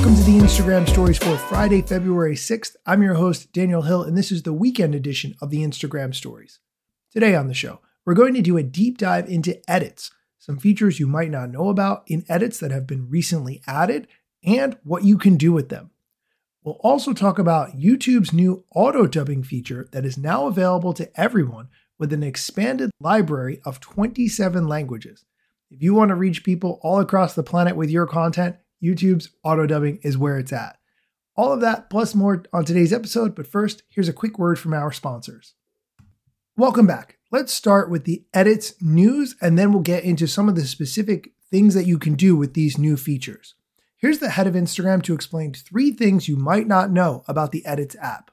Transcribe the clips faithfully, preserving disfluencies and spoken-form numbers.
Welcome to the Instagram Stories for Friday, February sixth. I'm your host, Daniel Hill, and this is the weekend edition of the Instagram Stories. Today on the show, we're going to do a deep dive into edits, some features you might not know about in edits that have been recently added, and what you can do with them. We'll also talk about YouTube's new auto-dubbing feature that is now available to everyone with an expanded library of twenty-seven languages. If you want to reach people all across the planet with your content, YouTube's auto-dubbing is where it's at. All of that plus more on today's episode, but first, here's a quick word from our sponsors. Welcome back. Let's start with the edits news, and then we'll get into some of the specific things that you can do with these new features. Here's the head of Instagram to explain three things you might not know about the Edits app.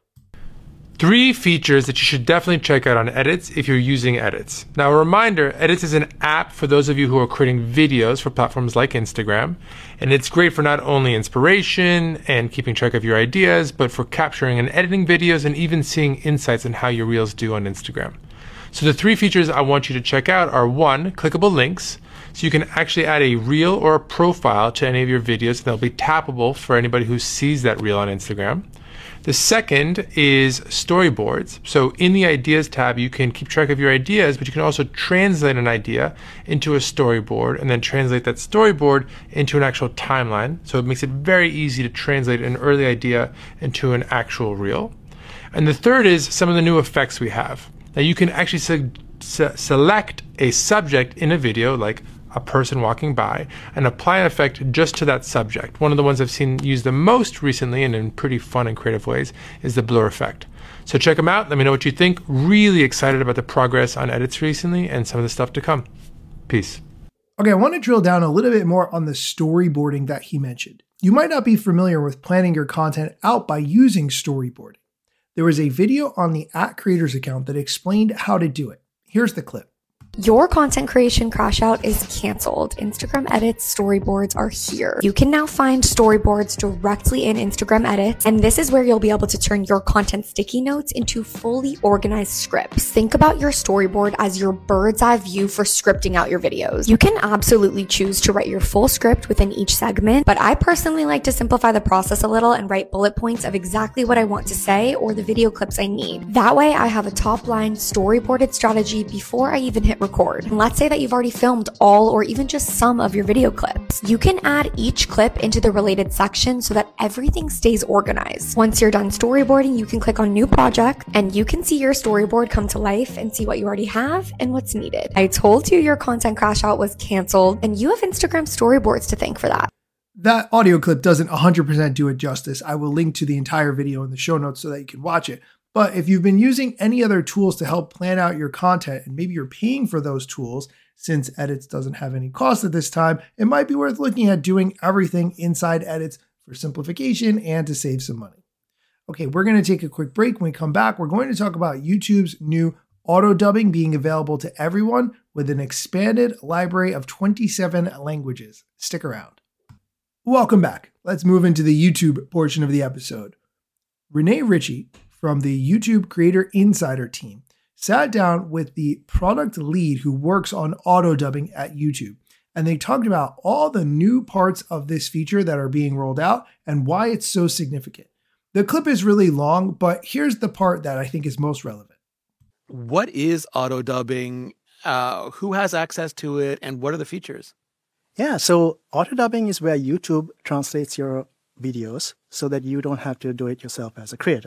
Three features that you should definitely check out on Edits if you're using Edits. Now, a reminder, Edits is an app for those of you who are creating videos for platforms like Instagram, and it's great for not only inspiration and keeping track of your ideas, but for capturing and editing videos and even seeing insights on how your reels do on Instagram. So the three features I want you to check out are one, clickable links. So you can actually add a reel or a profile to any of your videos, and they'll be tappable for anybody who sees that reel on Instagram. The second is storyboards. So in the Ideas tab, you can keep track of your ideas, but you can also translate an idea into a storyboard and then translate that storyboard into an actual timeline. So it makes it very easy to translate an early idea into an actual reel. And the third is some of the new effects we have. Now you can actually se- se- select a subject in a video, like a person walking by, and apply an effect just to that subject. One of the ones I've seen used the most recently and in pretty fun and creative ways is the blur effect. So check them out. Let me know what you think. Really excited about the progress on edits recently and some of the stuff to come. Peace. Okay, I want to drill down a little bit more on the storyboarding that he mentioned. You might not be familiar with planning your content out by using storyboarding. There was a video on the at Creators account that explained how to do it. Here's the clip. Your content creation crash out is canceled. Instagram Edits storyboards are here. You can now find storyboards directly in Instagram Edits, and this is where you'll be able to turn your content sticky notes into fully organized scripts. Think about your storyboard as your bird's eye view for scripting out your videos. You can absolutely choose to write your full script within each segment, but I personally like to simplify the process a little and write bullet points of exactly what I want to say or the video clips I need. That way I have a top line storyboarded strategy before I even hit record. And let's say that you've already filmed all or even just some of your video clips. You can add each clip into the related section so that everything stays organized. Once you're done storyboarding, you can click on new project and you can see your storyboard come to life and see what you already have and what's needed. I told you your content crash out was canceled, and you have Instagram storyboards to thank for that. That audio clip doesn't one hundred percent do it justice. I will link to the entire video in the show notes so that you can watch it. But if you've been using any other tools to help plan out your content, and maybe you're paying for those tools, since Edits doesn't have any cost at this time, it might be worth looking at doing everything inside Edits for simplification and to save some money. Okay, we're going to take a quick break. When we come back, we're going to talk about YouTube's new auto-dubbing being available to everyone with an expanded library of twenty-seven languages. Stick around. Welcome back. Let's move into the YouTube portion of the episode. Renee Ritchie from the YouTube Creator Insider team sat down with the product lead who works on auto-dubbing at YouTube, and they talked about all the new parts of this feature that are being rolled out and why it's so significant. The clip is really long, but here's the part that I think is most relevant. What is auto-dubbing? Uh, who has access to it? And what are the features? Yeah, so auto-dubbing is where YouTube translates your videos so that you don't have to do it yourself as a creator.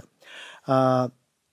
Uh,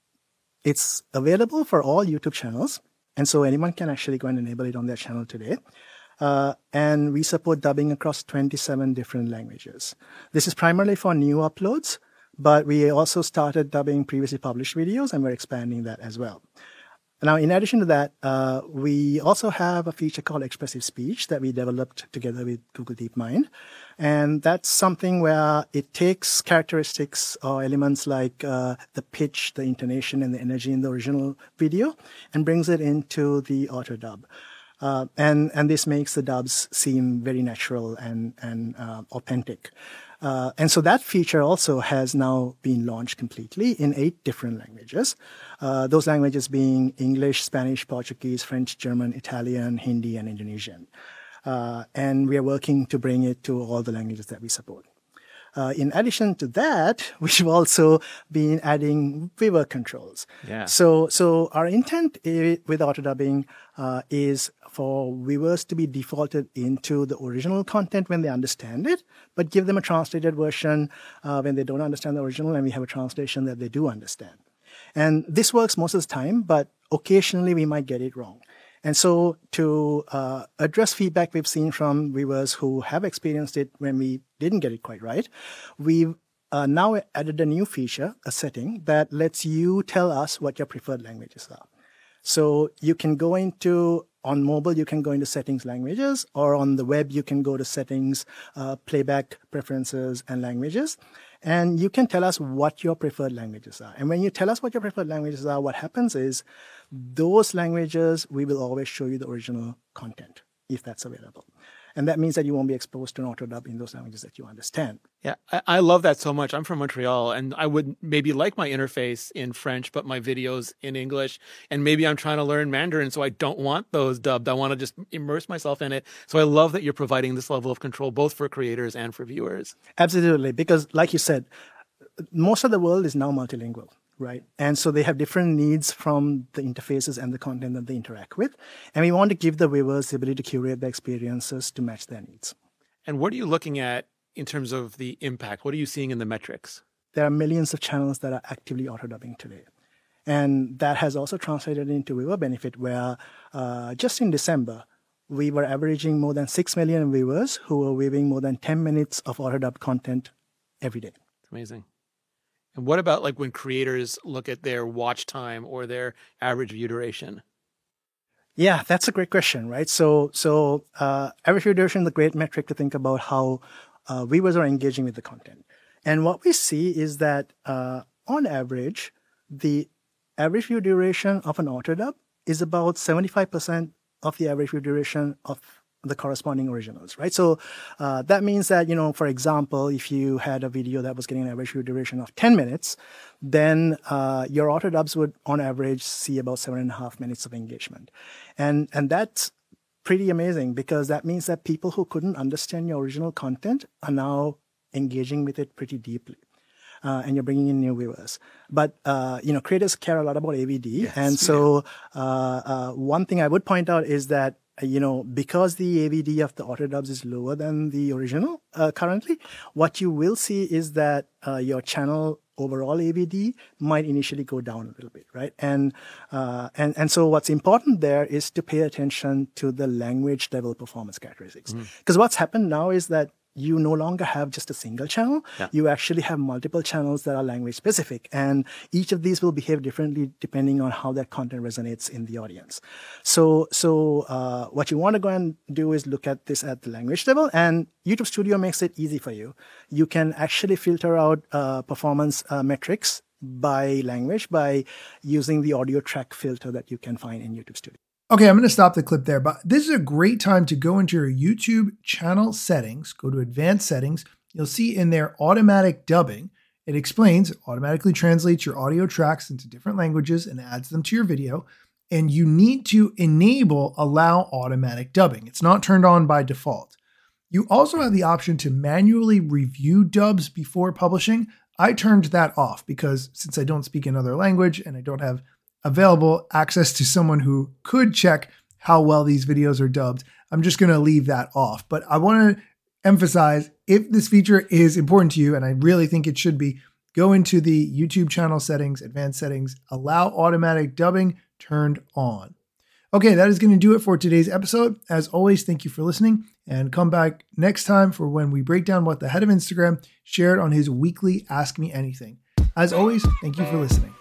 it's available for all YouTube channels, and so anyone can actually go and enable it on their channel today. Uh, and we support dubbing across twenty-seven different languages. This is primarily for new uploads, but we also started dubbing previously published videos, and we're expanding that as well. Now, in addition to that, uh, we also have a feature called Expressive Speech that we developed together with Google DeepMind. And that's something where it takes characteristics or elements like uh, the pitch, the intonation, and the energy in the original video and brings it into the auto dub. Uh, and, and this makes the dubs seem very natural and, and uh, authentic. Uh, and so that feature also has now been launched completely in eight different languages. Uh, those languages being English, Spanish, Portuguese, French, German, Italian, Hindi, and Indonesian. Uh, and we are working to bring it to all the languages that we support. Uh, in addition to that, we've also been adding viewer controls. Yeah. So, so our intent i- with auto dubbing uh, is for viewers to be defaulted into the original content when they understand it, but give them a translated version uh, when they don't understand the original, and we have a translation that they do understand. And this works most of the time, but occasionally we might get it wrong. And so to uh, address feedback we've seen from viewers who have experienced it when we didn't get it quite right, we've uh, now added a new feature, a setting, that lets you tell us what your preferred languages are. So you can go into, on mobile, you can go into settings languages, or on the web, you can go to settings, uh, playback preferences and languages. And you can tell us what your preferred languages are. And when you tell us what your preferred languages are, what happens is those languages, we will always show you the original content if that's available. And that means that you won't be exposed to an auto dub in those languages that you understand. Yeah, I, I love that so much. I'm from Montreal, and I would maybe like my interface in French, but my videos in English. And maybe I'm trying to learn Mandarin, so I don't want those dubbed. I want to just immerse myself in it. So I love that you're providing this level of control, both for creators and for viewers. Absolutely, because like you said, most of the world is now multilingual, right? And so they have different needs from the interfaces and the content that they interact with. And we want to give the viewers the ability to curate the experiences to match their needs. And what are you looking at in terms of the impact? What are you seeing in the metrics? There are millions of channels that are actively auto-dubbing today. And that has also translated into viewer benefit, where uh, just in December, we were averaging more than six million viewers who were viewing more than ten minutes of auto-dubbed content every day. It's amazing. And what about like when creators look at their watch time or their average view duration? Yeah, that's a great question, right? So, so uh, average view duration is a great metric to think about how uh, viewers are engaging with the content. And what we see is that uh, on average, the average view duration of an auto dub is about seventy-five percent of the average view duration of the corresponding originals, right? So uh, that means that, you know, for example, if you had a video that was getting an average view duration of ten minutes, then uh, your auto dubs would on average see about seven and a half minutes of engagement. And, and that's pretty amazing, because that means that people who couldn't understand your original content are now engaging with it pretty deeply. Uh, and you're bringing in new viewers. But, uh, you know, creators care a lot about A V D. Yes, and so uh, uh, one thing I would point out is that, you know, because the A V D of the auto dubs is lower than the original uh, currently, what you will see is that uh, your channel overall A V D might initially go down a little bit, right? And uh, and and so what's important there is to pay attention to the language level performance characteristics. Because mm. what's happened now is that you no longer have just a single channel. Yeah. You actually have multiple channels that are language specific. And each of these will behave differently depending on how that content resonates in the audience. So, so uh, what you want to go and do is look at this at the language level. And YouTube Studio makes it easy for you. You can actually filter out uh, performance uh, metrics by language by using the audio track filter that you can find in YouTube Studio. Okay, I'm going to stop the clip there, but this is a great time to go into your YouTube channel settings, go to advanced settings. You'll see in there automatic dubbing. It explains, automatically translates your audio tracks into different languages and adds them to your video. And you need to enable allow automatic dubbing. It's not turned on by default. You also have the option to manually review dubs before publishing. I turned that off because since I don't speak another language and I don't have available access to someone who could check how well these videos are dubbed, I'm just going to leave that off. But I want to emphasize, if this feature is important to you, and I really think it should be, go into the YouTube channel settings, advanced settings, allow automatic dubbing turned on. Okay, that is going to do it for today's episode. As always, thank you for listening, and come back next time for when we break down what the head of Instagram shared on his weekly Ask Me Anything. As always, thank you for listening.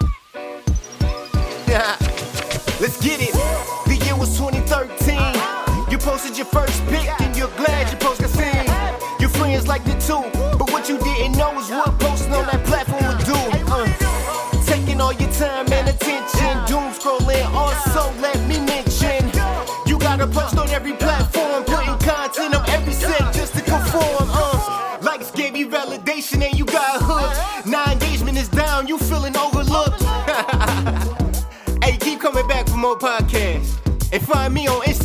Let's get it. The year was twenty thirteen. You posted your first pic and you're glad your post got seen. Your friends liked it too, but what you didn't know is what posting on that platform would do. Uh, taking all your time and attention, doom scrolling. Also, let me mention, you gotta post on every platform, putting content on every set just to conform. Uh, likes gave you validation and you got hooked. Now engagement is down, you feeling overlooked. Hey, keep coming back for more podcasts. And find me on Instagram.